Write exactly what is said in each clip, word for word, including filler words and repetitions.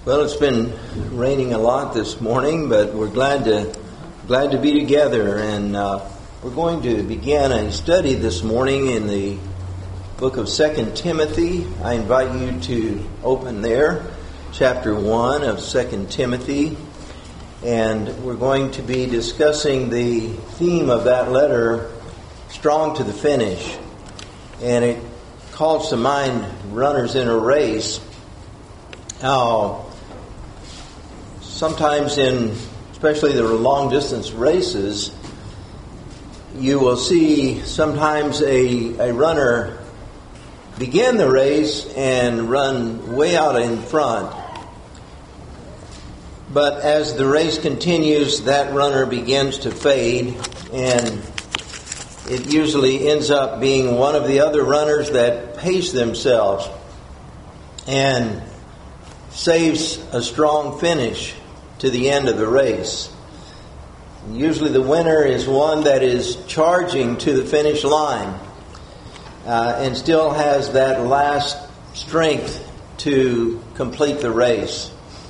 Well, it's been raining a lot this morning, but we're glad to glad to be together, and uh, we're going to begin a study this morning in the book of Second Timothy. I invite you to open there, chapter one of Second Timothy, and we're going to be discussing the theme of that letter, strong to the finish, and it calls to mind runners in a race. How sometimes in, especially the long distance races, you will see sometimes a, a runner begin the race and run way out in front. But as the race continues, that runner begins to fade, and it usually ends up being one of the other runners that pace themselves and saves a strong finish to the end of the race. Usually the winner is one that is charging to the finish line uh, and still has that last strength to complete the race.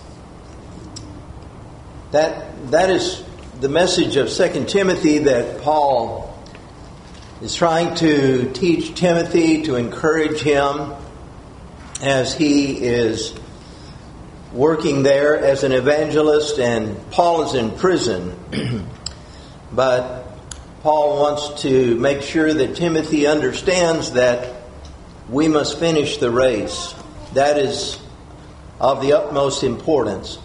That that is the message of Second Timothy that Paul is trying to teach Timothy, to encourage him as he is working there as an evangelist, and Paul is in prison. But Paul wants to make sure that Timothy understands that we must finish the race. That is of the utmost importance.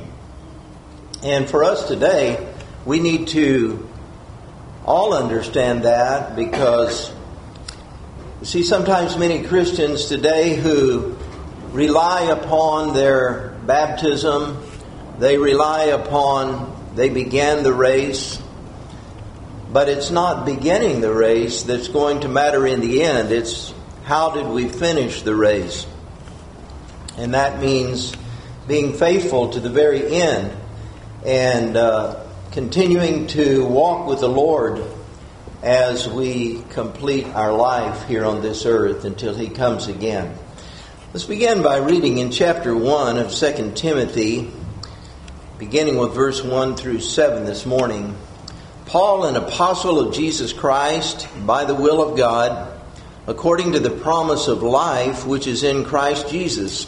And for us today, we need to all understand that, because you see, sometimes many Christians today who rely upon their baptism, they rely upon, they began the race, but it's not beginning the race that's going to matter in the end. It's how did we finish the race? And that means being faithful to the very end and uh, continuing to walk with the Lord as we complete our life here on this earth until He comes again. Let's begin by reading in chapter one of Second Timothy, beginning with verse one through seven this morning. Paul, an apostle of Jesus Christ, by the will of God, according to the promise of life which is in Christ Jesus.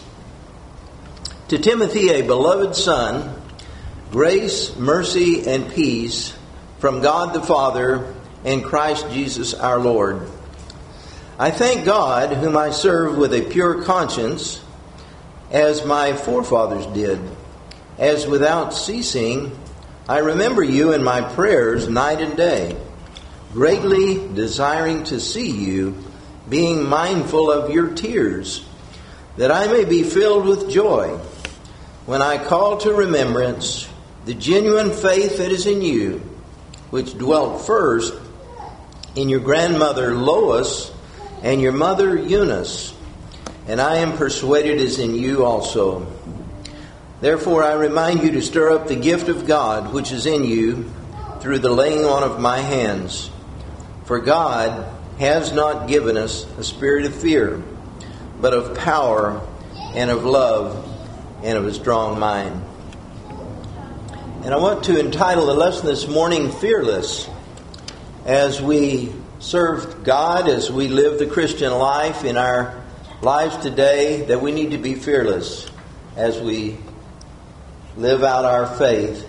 To Timothy, a beloved son, grace, mercy, and peace from God the Father and Christ Jesus our Lord. I thank God, whom I serve with a pure conscience, as my forefathers did, as without ceasing I remember you in my prayers night and day, greatly desiring to see you, being mindful of your tears, that I may be filled with joy when I call to remembrance the genuine faith that is in you, which dwelt first in your grandmother Lois and your mother Eunice, and I am persuaded is in you also. Therefore I remind you to stir up the gift of God which is in you through the laying on of my hands. For God has not given us a spirit of fear, but of power and of love and of a strong mind. And I want to entitle the lesson this morning, Fearless. As we serve God, as we live the Christian life in our lives today, that we need to be fearless as we live out our faith.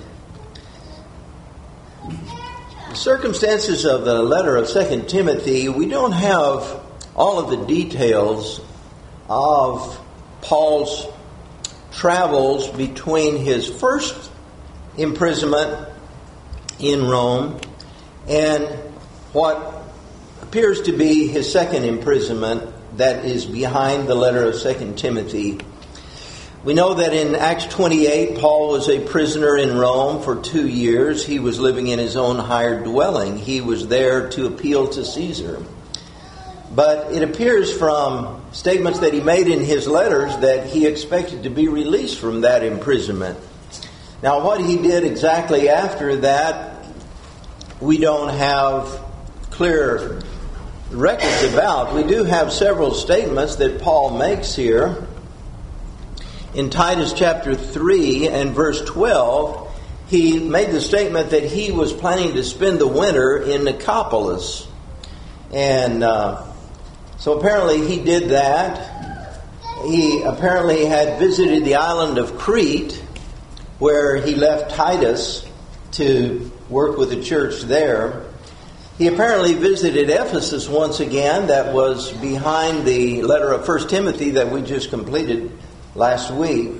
The circumstances of the letter of Second Timothy, we don't have all of the details of Paul's travels between his first imprisonment in Rome and what appears to be his second imprisonment that is behind the letter of Second Timothy. We know that in Acts twenty-eight, Paul was a prisoner in Rome for two years. He was living in his own hired dwelling. He was there to appeal to Caesar. But it appears from statements that he made in his letters that he expected to be released from that imprisonment. Now, what he did exactly after that, we don't have clear records about. We do have several statements that Paul makes here. in Titus chapter three and verse twelve, he made the statement that he was planning to spend the winter in Nicopolis. And uh, so apparently he did that. He apparently had visited the island of Crete, where he left Titus to work with the church there. He apparently visited Ephesus once again. That was behind the letter of First Timothy that we just completed last week.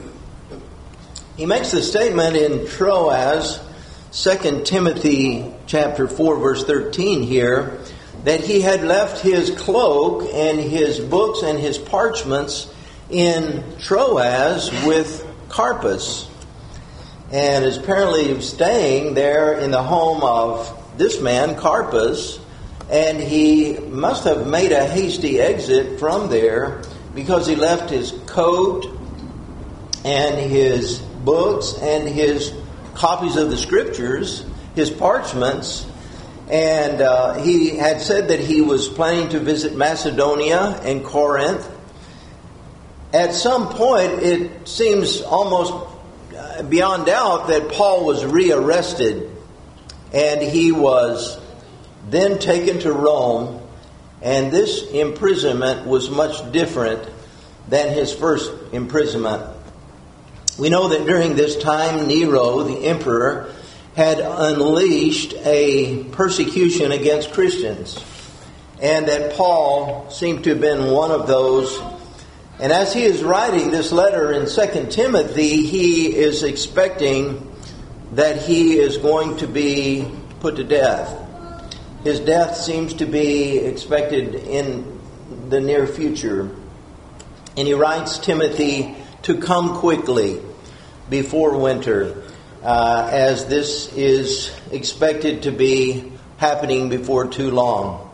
He makes the statement in Troas, Second Timothy chapter four, verse thirteen here, that he had left his cloak and his books and his parchments in Troas with Carpus, and is apparently staying there in the home of this man, Carpus, and he must have made a hasty exit from there because he left his coat and his books and his copies of the scriptures, his parchments, and uh, he had said that he was planning to visit Macedonia and Corinth. At some point, it seems almost beyond doubt that Paul was rearrested, and he was then taken to Rome, and this imprisonment was much different than his first imprisonment. We know that during this time, Nero, the emperor, had unleashed a persecution against Christians, and that Paul seemed to have been one of those. And as he is writing this letter in Second Timothy, he is expecting that he is going to be put to death. His death seems to be expected in the near future. And he writes Timothy to come quickly before winter, uh, as this is expected to be happening before too long.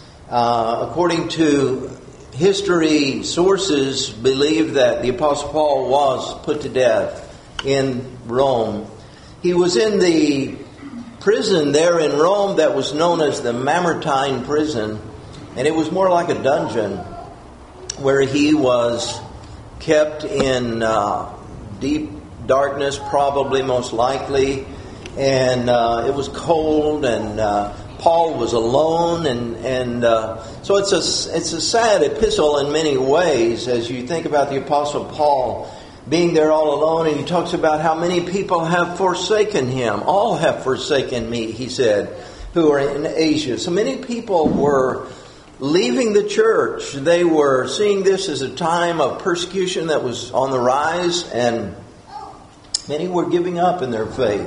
Uh, according to history, sources believe that the Apostle Paul was put to death in Rome. He was in the prison there in Rome that was known as the Mamertine prison, and it was more like a dungeon where he was kept in uh, deep darkness, probably most likely, and uh, it was cold, and uh, Paul was alone, and and uh, so it's a it's a sad epistle in many ways as you think about the Apostle Paul being there all alone, and he talks about how many people have forsaken him. All have forsaken me, he said, who are in Asia. So many people were leaving the church. They were seeing this as a time of persecution that was on the rise, and many were giving up in their faith.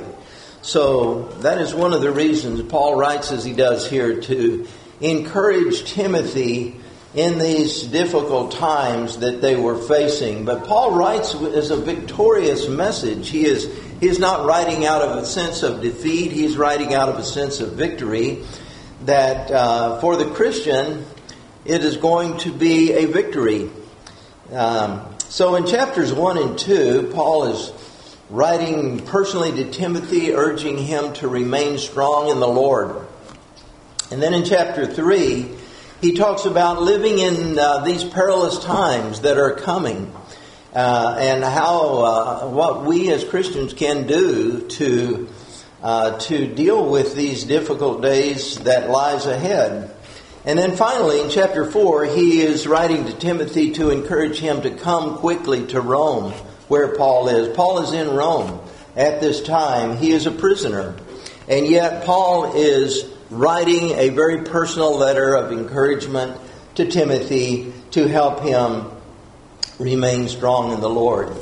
So that is one of the reasons Paul writes as he does here, to encourage Timothy in these difficult times that they were facing. But Paul writes as a victorious message. He is he is not writing out of a sense of defeat. He's writing out of a sense of victory, that uh, for the Christian, it is going to be a victory. Um, so in chapters one and two, Paul is writing personally to Timothy, urging him to remain strong in the Lord. And then in chapter three, he talks about living in uh, these perilous times that are coming, uh, and how uh, what we as Christians can do to uh, to deal with these difficult days that lies ahead. And then finally, in chapter four, he is writing to Timothy to encourage him to come quickly to Rome, where Paul is. Paul is in Rome at this time. He is a prisoner. And yet Paul is writing a very personal letter of encouragement to Timothy to help him remain strong in the Lord.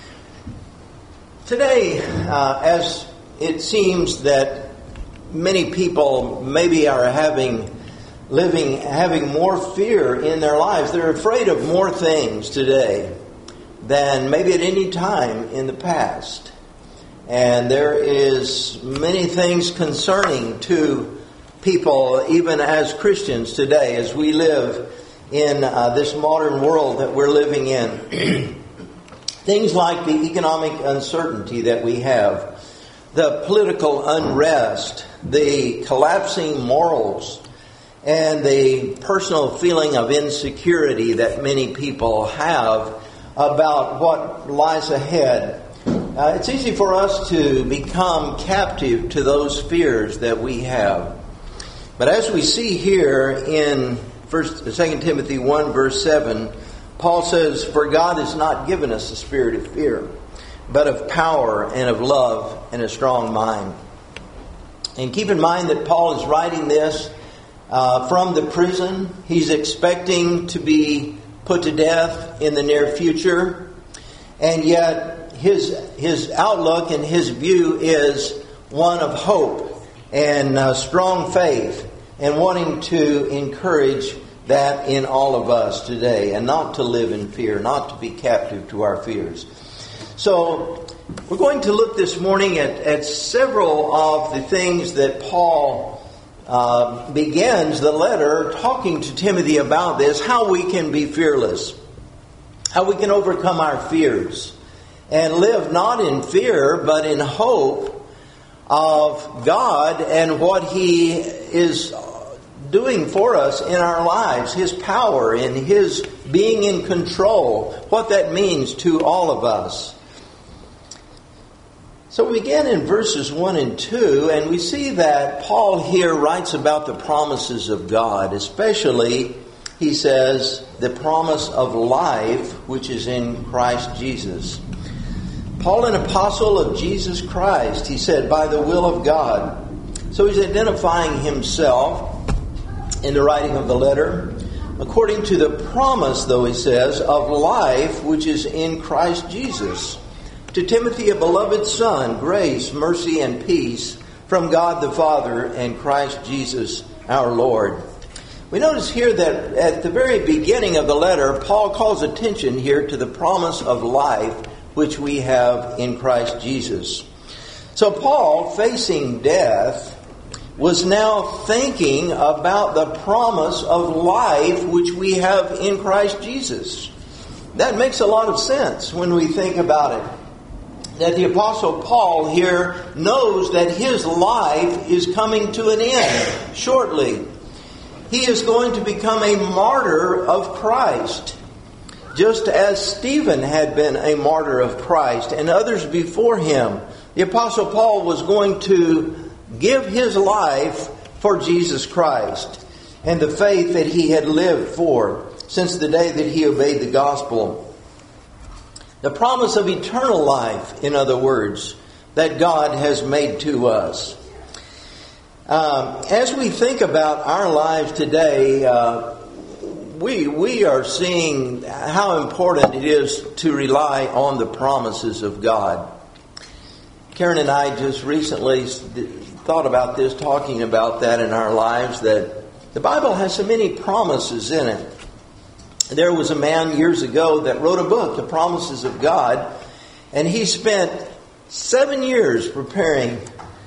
Today, uh, as it seems that many people maybe are having living having more fear in their lives, they're afraid of more things today than maybe at any time in the past. And there is many things concerning to people, even as Christians today, as we live in uh, this modern world that we're living in. Things like the economic uncertainty that we have, the political unrest, the collapsing morals, and the personal feeling of insecurity that many people have about what lies ahead. Uh, it's easy for us to become captive to those fears that we have. But as we see here in First, Second Timothy one, verse seven, Paul says, "For God has not given us a spirit of fear, but of power and of love and a strong mind." And keep in mind that Paul is writing this uh, from the prison. He's expecting to be put to death in the near future. And yet his his outlook and his view is one of hope and uh, strong faith, and wanting to encourage that in all of us today, and not to live in fear, not to be captive to our fears. So we're going to look this morning at, at several of the things that Paul uh, begins the letter talking to Timothy about this, how we can be fearless, how we can overcome our fears, and live not in fear, but in hope of God and what He is doing for us in our lives, His power and His being in control, what that means to all of us. So we begin in verses one and two, and we see that Paul here writes about the promises of God, especially, he says, the promise of life which is in Christ Jesus. Paul, an apostle of Jesus Christ, he said, by the will of God. So he's identifying himself in the writing of the letter, according to the promise, though he says, of life which is in Christ Jesus. To Timothy, a beloved son, grace, mercy, and peace from God the Father and Christ Jesus our Lord. We notice here that at the very beginning of the letter, Paul calls attention here to the promise of life which we have in Christ Jesus. So Paul, facing death, was now thinking about the promise of life which we have in Christ Jesus. That makes a lot of sense when we think about it. That the Apostle Paul here knows that his life is coming to an end shortly. He is going to become a martyr of Christ, just as Stephen had been a martyr of Christ and others before him. The Apostle Paul was going to give his life for Jesus Christ and the faith that he had lived for since the day that he obeyed the gospel. The promise of eternal life, in other words, that God has made to us. Um, as we think about our lives today, uh, we we are seeing how important it is to rely on the promises of God. Karen and I just recently thought about this, talking about that in our lives, that the Bible has so many promises in it. There was a man years ago that wrote a book, The Promises of God, and he spent seven years preparing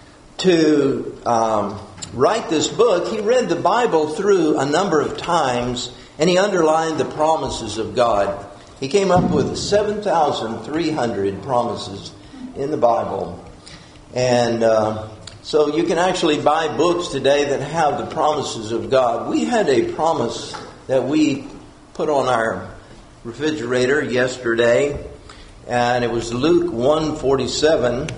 to um, write this book. He read the Bible through a number of times, and he underlined the promises of God. He came up with seven thousand three hundred promises in the Bible. And uh, so you can actually buy books today that have the promises of God. We had a promise that we put on our refrigerator yesterday, and it was Luke one forty-seven.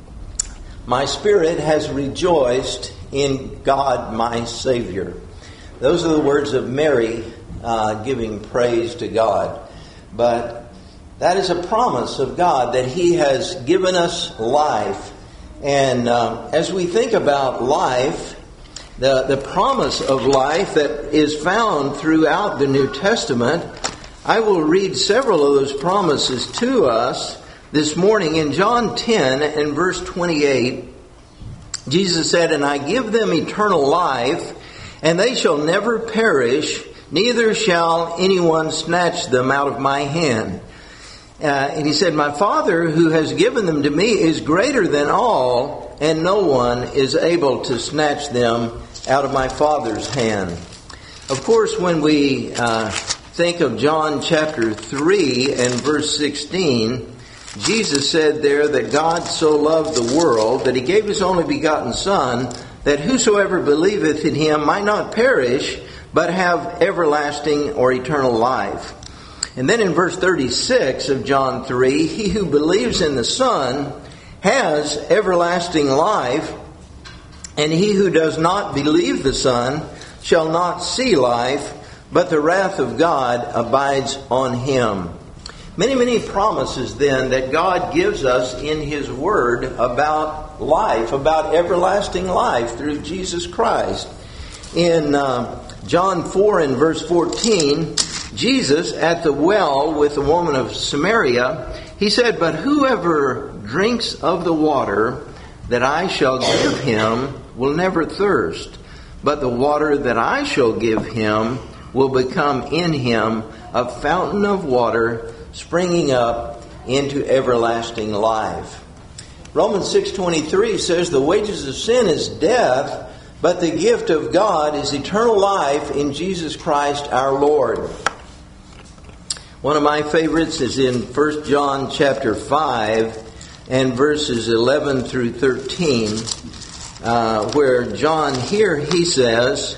My spirit has rejoiced in God my Savior. Those are the words of Mary uh, giving praise to God. But that is a promise of God that He has given us life. And uh, as we think about life, the, the promise of life that is found throughout the New Testament, I will read several of those promises to us this morning. In John ten and verse twenty-eight, Jesus said, "And I give them eternal life, and they shall never perish, neither shall anyone snatch them out of my hand." Uh, and he said, "My Father who has given them to me is greater than all, and no one is able to snatch them out of my Father's hand." Of course, when we uh, think of John chapter three and verse sixteen, Jesus said there that God so loved the world that He gave His only begotten Son, that whosoever believeth in Him might not perish, but have everlasting or eternal life. And then in verse thirty-six of John three, he who believes in the Son has everlasting life, and he who does not believe the Son shall not see life, but the wrath of God abides on him. Many, many promises then that God gives us in His Word about life, about everlasting life through Jesus Christ. In uh, John four and verse fourteen, Jesus at the well with the woman of Samaria, He said, "But whoever drinks of the water that I shall give him will never thirst, but the water that I shall give him will become in him a fountain of water springing up into everlasting life." Romans six twenty-three says, "The wages of sin is death, but the gift of God is eternal life in Jesus Christ our Lord." One of my favorites is in First John chapter five and verses eleven through thirteen, uh, where John here, he says,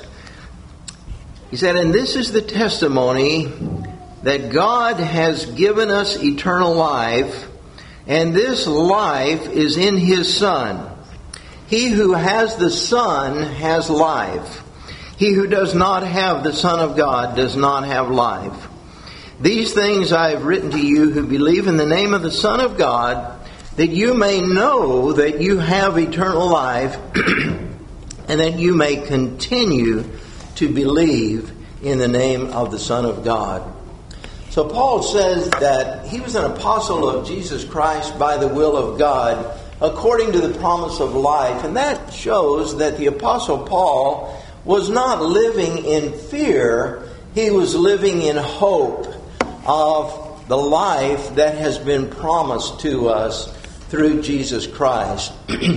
he said, "And this is the testimony that God has given us eternal life, and this life is in His Son. He who has the Son has life. He who does not have the Son of God does not have life. These things I have written to you who believe in the name of the Son of God, that you may know that you have eternal life, and that you may continue to believe in the name of the Son of God." So Paul says that he was an apostle of Jesus Christ by the will of God, according to the promise of life. And that shows that the apostle Paul was not living in fear. He was living in hope of the life that has been promised to us through Jesus Christ.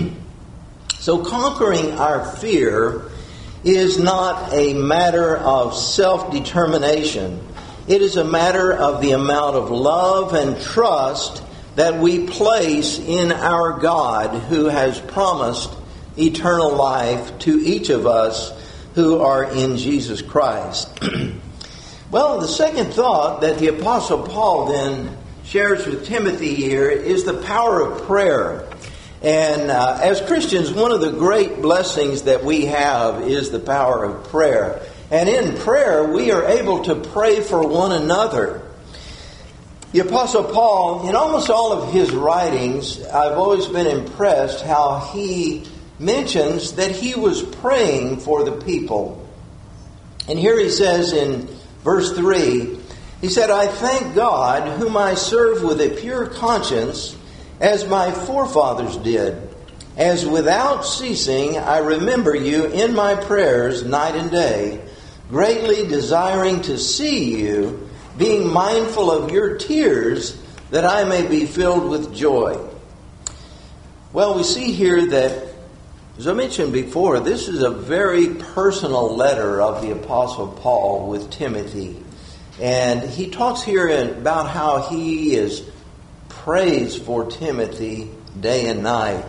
So conquering our fear is not a matter of self-determination. It is a matter of the amount of love and trust that we place in our God, who has promised eternal life to each of us who are in Jesus Christ. Well, the second thought that the Apostle Paul then shares with Timothy here is the power of prayer. And uh, as Christians, one of the great blessings that we have is the power of prayer. And in prayer, we are able to pray for one another. The Apostle Paul, in almost all of his writings, I've always been impressed how he mentions that he was praying for the people. And here he says in verse three, he said, "I thank God, whom I serve with a pure conscience, as my forefathers did, as without ceasing I remember you in my prayers night and day, greatly desiring to see you, being mindful of your tears, that I may be filled with joy." Well, we see here that, as I mentioned before, this is a very personal letter of the Apostle Paul with Timothy. And he talks here about how he is prays for Timothy day and night.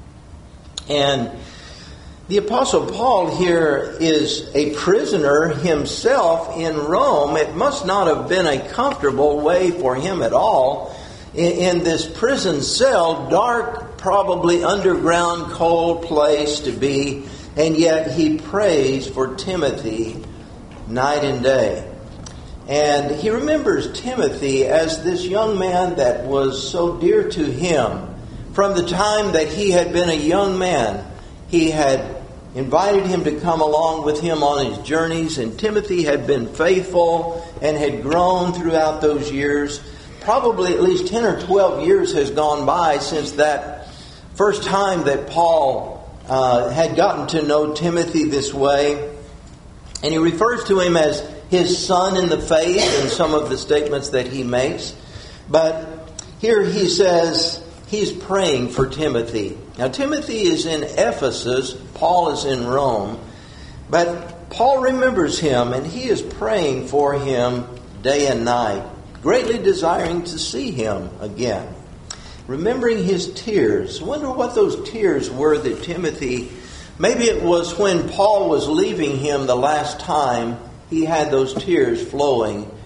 And the Apostle Paul here is a prisoner himself in Rome. It must not have been a comfortable way for him at all. In, in this prison cell, dark, probably underground, cold place to be. And yet he prays for Timothy night and day. And he remembers Timothy as this young man that was so dear to him. From the time that he had been a young man, he had invited him to come along with him on his journeys, and Timothy had been faithful and had grown throughout those years. Probably at least ten or twelve years has gone by since that first time that Paul uh, had gotten to know Timothy this way. And he refers to him as his son in the faith in some of the statements that he makes. But here he says he's praying for Timothy. Now, Timothy is in Ephesus. Paul is in Rome. But Paul remembers him, and he is praying for him day and night, greatly desiring to see him again. Remembering his tears. I wonder what those tears were that Timothy, maybe it was when Paul was leaving him the last time, he had those tears flowing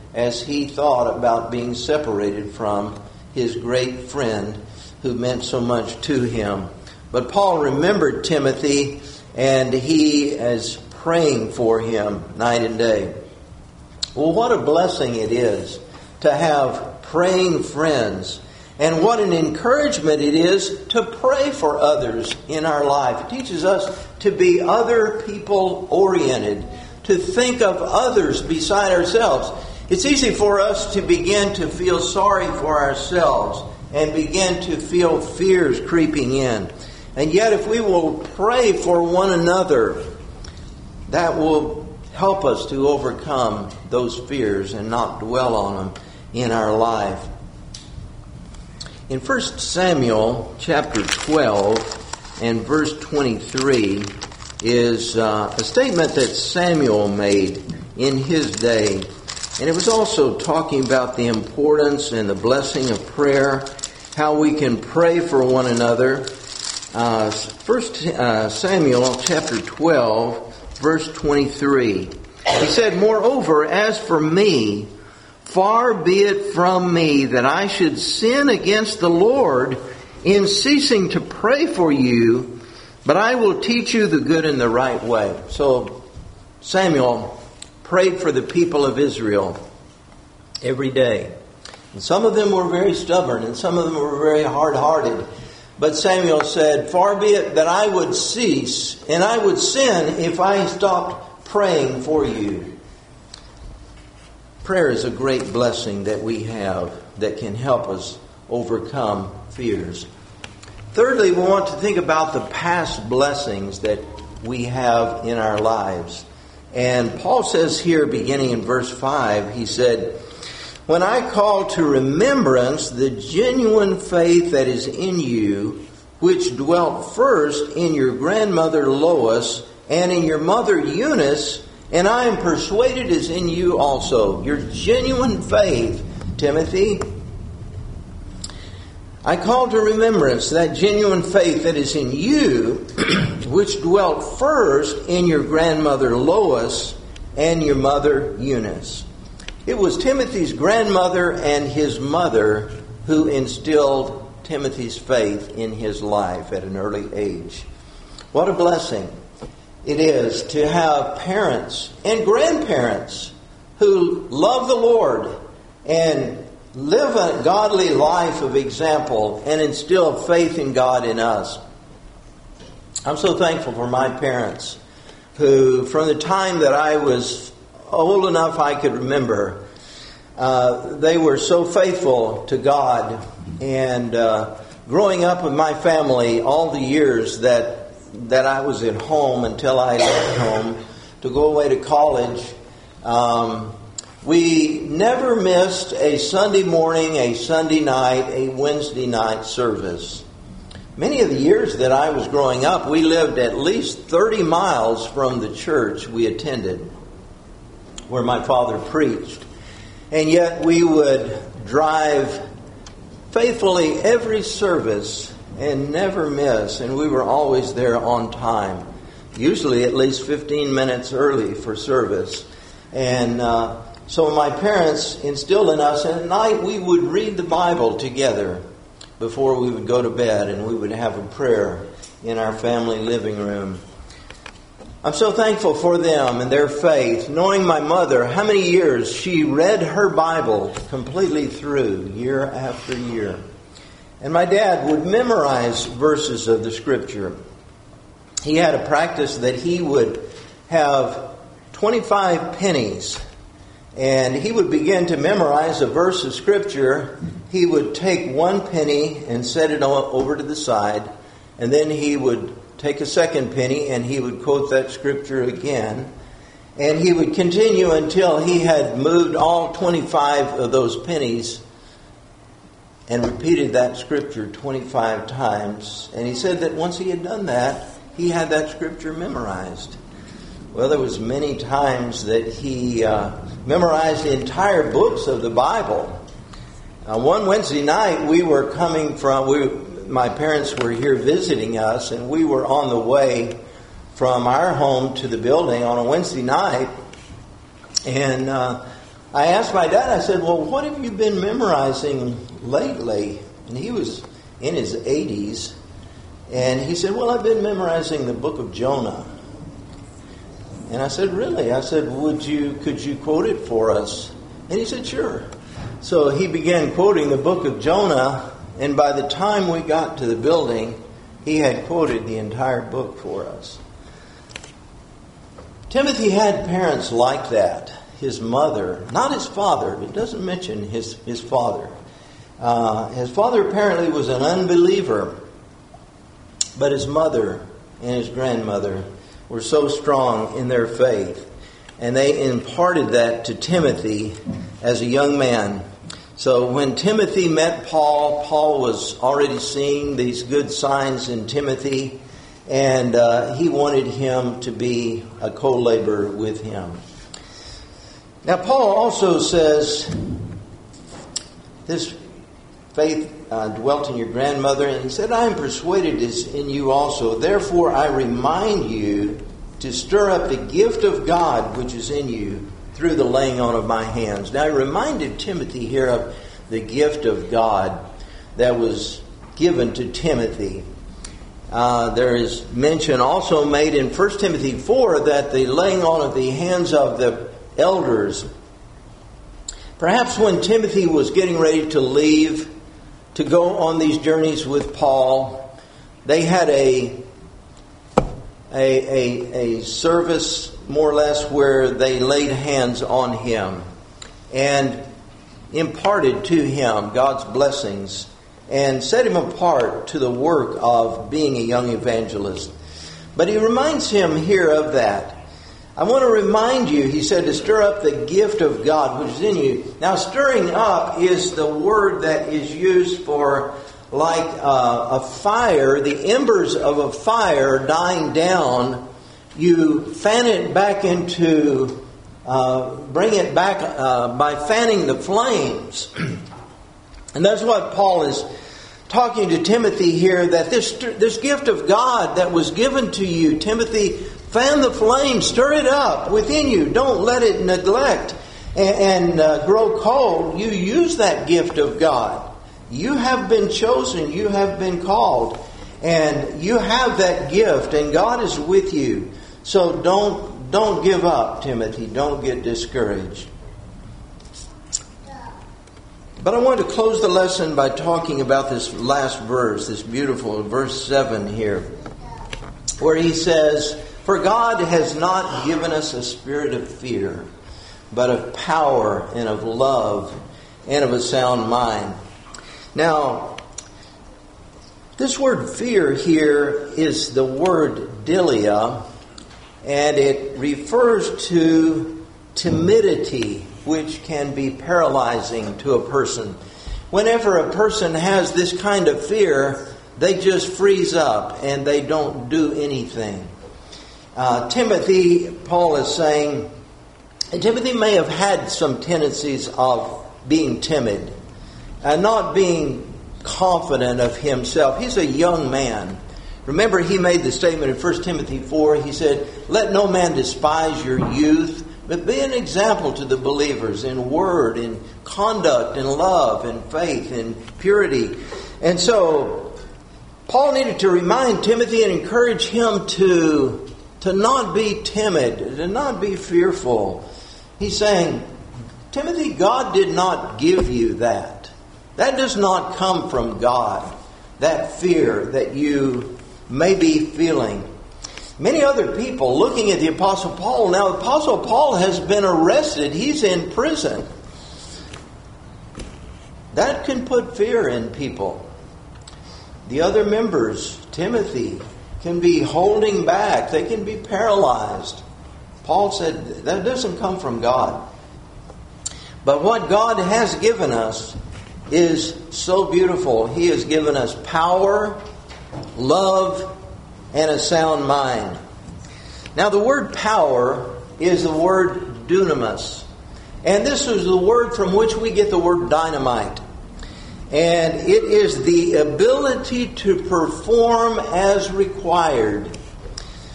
as he thought about being separated from his great friend who meant so much to him. But Paul remembered Timothy, and he is praying for him night and day. Well, what a blessing it is to have praying friends. And what an encouragement it is to pray for others in our life. It teaches us to be other people oriented, to think of others beside ourselves. It's easy for us to begin to feel sorry for ourselves and begin to feel fears creeping in. And yet if we will pray for one another, that will help us to overcome those fears and not dwell on them in our life. In First Samuel chapter twelve and verse twenty-three is uh, a statement that Samuel made in his day. And it was also talking about the importance and the blessing of prayer, how we can pray for one another. Uh, First uh, Samuel chapter twelve, verse twenty-three. He said, "Moreover, as for me, far be it from me that I should sin against the Lord in ceasing to pray for you, but I will teach you the good and the right way." So Samuel prayed for the people of Israel every day. And some of them were very stubborn and some of them were very hard-hearted. But Samuel said, "Far be it that I would cease and I would sin if I stopped praying for you." Prayer is a great blessing that we have that can help us overcome fears. Thirdly, we want to think about the past blessings that we have in our lives. And Paul says here, beginning in verse five, he said, "When I call to remembrance the genuine faith that is in you, which dwelt first in your grandmother Lois and in your mother Eunice, and I am persuaded is in you also." Your genuine faith, Timothy. I call to remembrance that genuine faith that is in you, which dwelt first in your grandmother Lois and your mother Eunice. It was Timothy's grandmother and his mother who instilled Timothy's faith in his life at an early age. What a blessing it is to have parents and grandparents who love the Lord and live a godly life of example and instill faith in God in us. I'm so thankful for my parents who, from the time that I was old enough I could remember, uh, they were so faithful to God. And uh, growing up with my family all the years that that I was at home until I left home to go away to college, um, we never missed a Sunday morning, a Sunday night, a Wednesday night service. Many of the years that I was growing up, we lived at least thirty miles from the church we attended, where my father preached. And yet we would drive faithfully every service and never miss, and we were always there on time, usually at least fifteen minutes early for service. And uh, so my parents instilled in us, and at night we would read the Bible together before we would go to bed, and we would have a prayer in our family living room. I'm so thankful for them and their faith, knowing my mother, how many years she read her Bible completely through, year after year. And my dad would memorize verses of the Scripture. He had a practice that he would have twenty-five pennies, and he would begin to memorize a verse of Scripture. He would take one penny and set it over to the side, and then he would take a second penny and he would quote that Scripture again. And he would continue until he had moved all twenty-five of those pennies and repeated that Scripture twenty-five times. And he said that once he had done that, he had that Scripture memorized. Well, there was many times that he uh, memorized the entire books of the Bible. Uh, one Wednesday night, we were coming from, we, my parents were here visiting us, and we were on the way from our home to the building on a Wednesday night. And uh, I asked my dad, I said, well, what have you been memorizing lately? And he was in his eighties. And he said, well, I've been memorizing the book of Jonah. And I said, really? I said, would you, could you quote it for us? And he said, sure. So he began quoting the book of Jonah, and by the time we got to the building, he had quoted the entire book for us. Timothy had parents like that. His mother, not his father, it doesn't mention his, his father. Uh, his father apparently was an unbeliever, but his mother and his grandmother were so strong in their faith, and they imparted that to Timothy as a young man. So when Timothy met Paul, Paul was already seeing these good signs in Timothy, and uh, he wanted him to be a co-laborer with him. Now Paul also says, this faith uh, dwelt in your grandmother, and he said, I am persuaded is in you also. Therefore I remind you to stir up the gift of God which is in you through the laying on of my hands. Now I reminded Timothy here of the gift of God that was given to Timothy. Uh, there is mention also made in First Timothy four that the laying on of the hands of the elders, perhaps when Timothy was getting ready to leave to go on these journeys with Paul, they had a a, a, a service more or less where they laid hands on him and imparted to him God's blessings and set him apart to the work of being a young evangelist. But he reminds him here of that. I want to remind you, he said, to stir up the gift of God which is in you. Now, stirring up is the word that is used for like uh, a fire, the embers of a fire dying down. You fan it back into, uh, bring it back uh, by fanning the flames. And that's what Paul is talking to Timothy here, that this this gift of God that was given to you, Timothy, fan the flame, stir it up within you. Don't let it neglect and, and uh, grow cold. You use that gift of God. You have been chosen. You have been called. And you have that gift, and God is with you. So don't don't give up, Timothy. Don't get discouraged. But I want to close the lesson by talking about this last verse, this beautiful verse seven here, where he says, for God has not given us a spirit of fear, but of power and of love and of a sound mind. Now, this word fear here is the word dilia, and it refers to timidity, which can be paralyzing to a person. Whenever a person has this kind of fear, they just freeze up and they don't do anything. Uh, Timothy, Paul is saying, and Timothy may have had some tendencies of being timid and not being confident of himself. He's a young man. Remember, he made the statement in First Timothy four. He said, let no man despise your youth, but be an example to the believers in word, in conduct, in love, in faith, in purity. And so Paul needed to remind Timothy and encourage him to, to not be timid, to not be fearful. He's saying, Timothy, God did not give you that. That does not come from God, that fear that you may be feeling. Many other people looking at the Apostle Paul. Now, the Apostle Paul has been arrested. He's in prison. That can put fear in people. The other members, Timothy, can be holding back. They can be paralyzed. Paul said that doesn't come from God. But what God has given us is so beautiful. He has given us power, love, and a sound mind. Now, the word power is the word dunamis. And this is the word from which we get the word dynamite. And it is the ability to perform as required.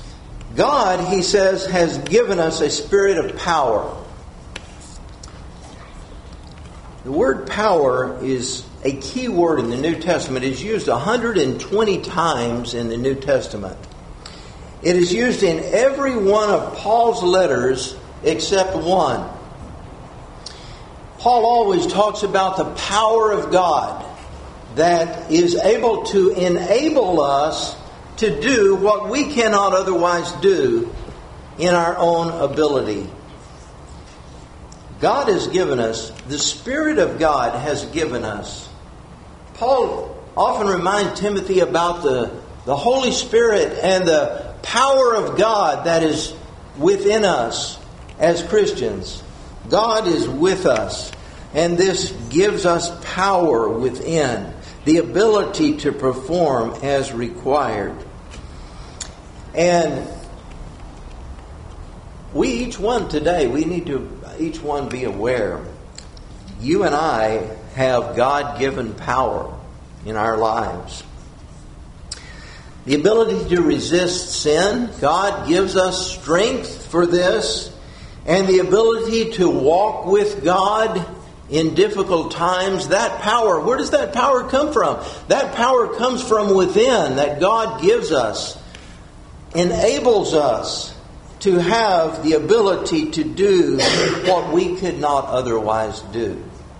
God, he says, has given us a spirit of power. The word power is a key word in the New Testament. It is used one hundred twenty times in the New Testament. It is used in every one of Paul's letters except one. Paul always talks about the power of God that is able to enable us to do what we cannot otherwise do in our own ability. God has given us, the Spirit of God has given us. Paul often reminds Timothy about the, the Holy Spirit and the power of God that is within us as Christians. God is with us, and this gives us power within, the ability to perform as required. And we, each one today, we need to each one be aware. You and I have God-given power in our lives. The ability to resist sin, God gives us strength for this. And the ability to walk with God in difficult times, that power, where does that power come from? That power comes from within, that God gives us, enables us to have the ability to do what we could not otherwise do.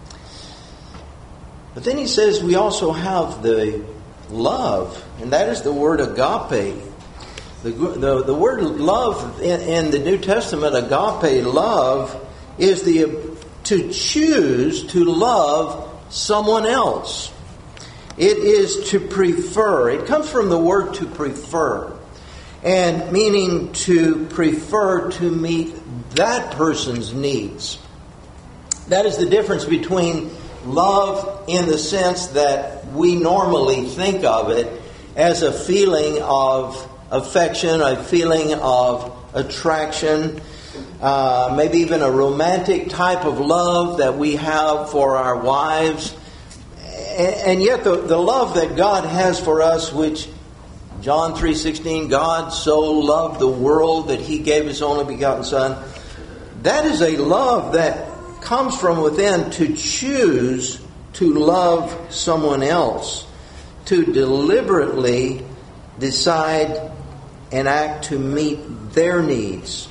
But then he says we also have the love, and that is the word agape. The, the, the word love in, in the New Testament, agape, love, is the to choose to love someone else. It is to prefer. It comes from the word to prefer, and meaning to prefer to meet that person's needs. That is the difference between love in the sense that we normally think of it as a feeling of affection, a feeling of attraction, uh, maybe even a romantic type of love that we have for our wives. And yet the, the love that God has for us, which John three sixteen, God so loved the world that He gave His only begotten Son, that is a love that comes from within, to choose to love someone else, to deliberately decide and act to meet their needs.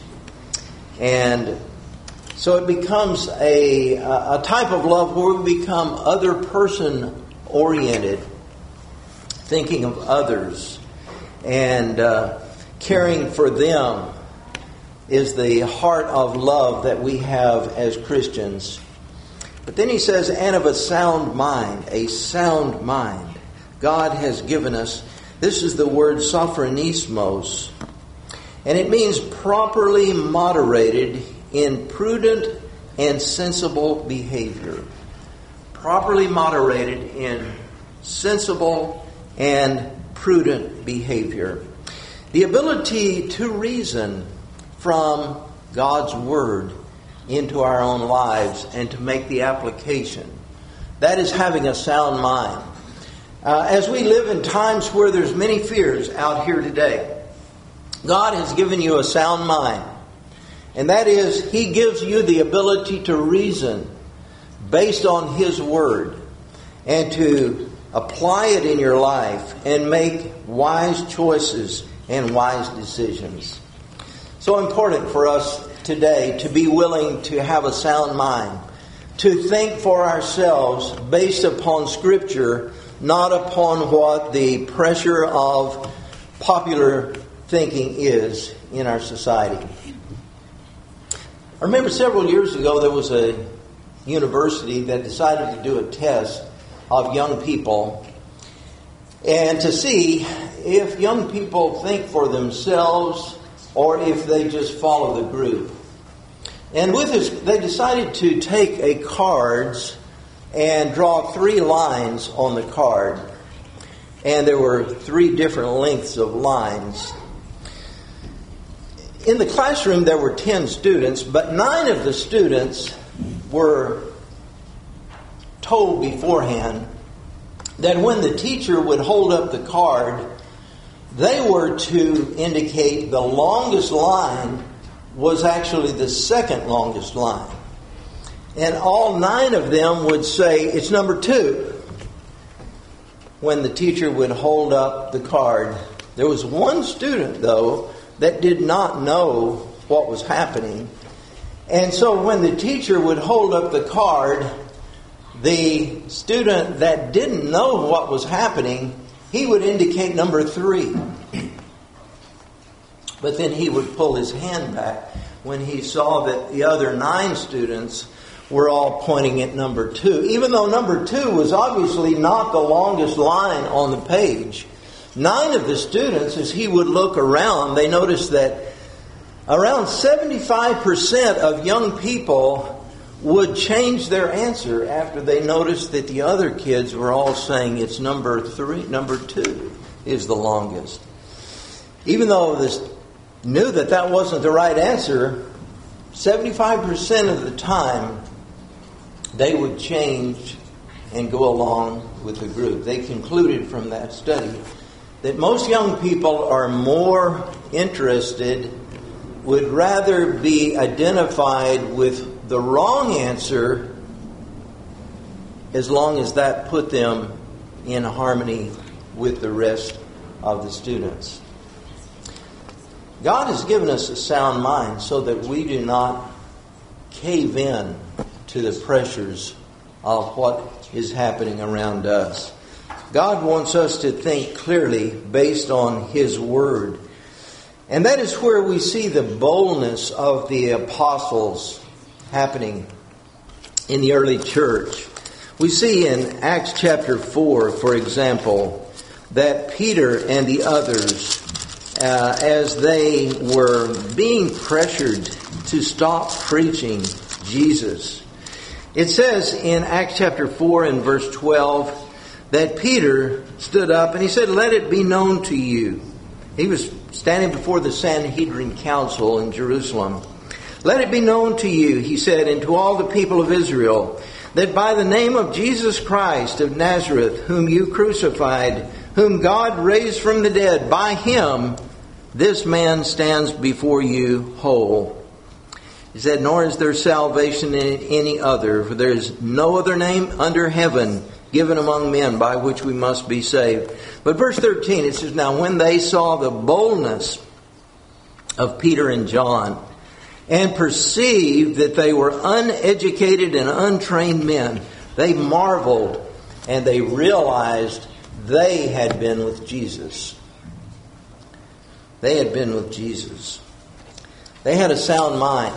And so it becomes a, a type of love where we become other person oriented, thinking of others and uh, caring for them is the heart of love that we have as Christians. But then he says, and of a sound mind, a sound mind. God has given us, this is the word sophronismos, and it means properly moderated in prudent and sensible behavior. Properly moderated in sensible and prudent behavior. The ability to reason from God's Word into our own lives and to make the application. That is having a sound mind. Uh, as we live in times where there's many fears out here today, God has given you a sound mind. And that is, He gives you the ability to reason based on His Word and to apply it in your life and make wise choices and wise decisions. So important for us today to be willing to have a sound mind, to think for ourselves based upon Scripture, not upon what the pressure of popular thinking is in our society. I remember several years ago there was a university that decided to do a test of young people and to see if young people think for themselves or if they just follow the group. And with this, they decided to take a cards and draw three lines on the card. And there were three different lengths of lines. In the classroom there were ten students, but nine of the students were told beforehand that when the teacher would hold up the card, they were to indicate the longest line was actually the second longest line. And all nine of them would say, it's number two. When the teacher would hold up the card. There was one student, though, that did not know what was happening. And so when the teacher would hold up the card, the student that didn't know what was happening, he would indicate number three. But then he would pull his hand back when he saw that the other nine students were all pointing at number two. Even though number two was obviously not the longest line on the page, nine of the students, as he would look around, they noticed that around seventy-five percent of young people would change their answer after they noticed that the other kids were all saying it's number three, number two is the longest. Even though this knew that that wasn't the right answer, seventy-five percent of the time they would change and go along with the group. They concluded from that study that most young people are more interested, would rather be identified with the wrong answer as long as that put them in harmony with the rest of the students. God has given us a sound mind so that we do not cave in to the pressures of what is happening around us. God wants us to think clearly based on His Word. And that is where we see the boldness of the apostles happening in the early church. We see in Acts chapter four, for example, that Peter and the others, uh, as they were being pressured to stop preaching Jesus, it says in Acts chapter four and verse twelve that Peter stood up and he said, "Let it be known to you." He was standing before the Sanhedrin council in Jerusalem. "Let it be known to you," he said, "and to all the people of Israel, that by the name of Jesus Christ of Nazareth, whom you crucified, whom God raised from the dead, by Him this man stands before you whole." He said, "Nor is there salvation in any other, for there is no other name under heaven given among men by which we must be saved." But verse thirteen, it says, "Now when they saw the boldness of Peter and John, and perceived that they were uneducated and untrained men, they marveled, and they realized they had been with Jesus." They had been with Jesus. They had a sound mind,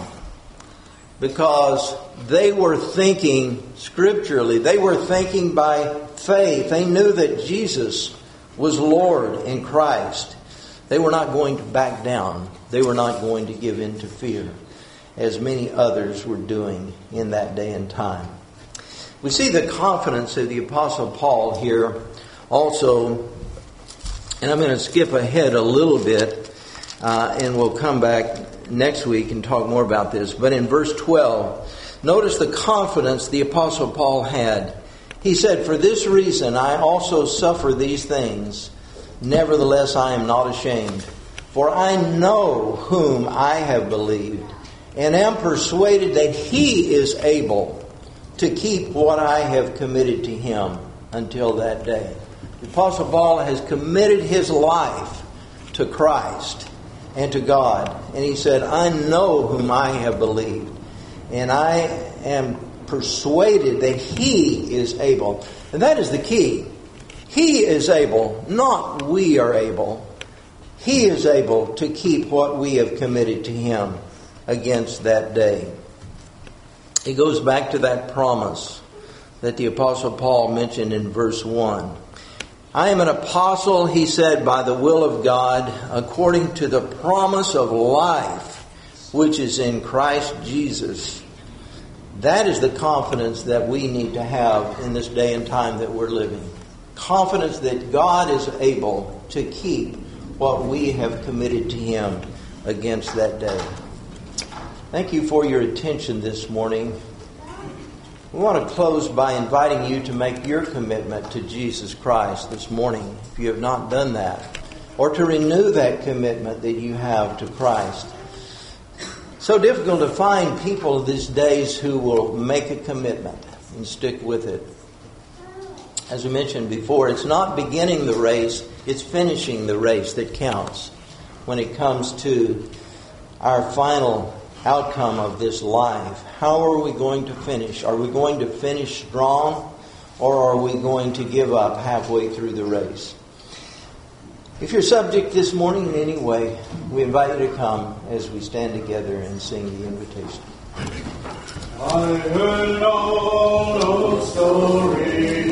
because they were thinking scripturally. They were thinking by faith. They knew that Jesus was Lord in Christ. They were not going to back down. They were not going to give in to fear, as many others were doing in that day and time. We see the confidence of the Apostle Paul here also, and I'm going to skip ahead a little bit, uh, and we'll come back next week and talk more about this. But in verse twelve, notice the confidence the Apostle Paul had. He said, "For this reason I also suffer these things. Nevertheless I am not ashamed. For I know whom I have believed, and am persuaded that He is able to keep what I have committed to Him until that day." The Apostle Paul has committed his life to Christ and to God. And he said, "I know whom I have believed, and I am persuaded that He is able." And that is the key. He is able, not we are able. He is able to keep what we have committed to Him against that day. It goes back to that promise that the Apostle Paul mentioned in verse one. "I am an apostle," he said, "by the will of God, according to the promise of life, which is in Christ Jesus." That is the confidence that we need to have in this day and time that we're living. Confidence that God is able to keep what we have committed to Him against that day. Thank you for your attention this morning. We want to close by inviting you to make your commitment to Jesus Christ this morning, if you have not done that, or to renew that commitment that you have to Christ. so difficult to find people these days who will make a commitment and stick with it. As we mentioned before, it's not beginning the race, it's finishing the race that counts when it comes to our final outcome of this life. How are we going to finish? Are we going to finish strong, or are we going to give up halfway through the race? If you're subject this morning in any way, we invite you to come as we stand together and sing the invitation. I heard an old, old story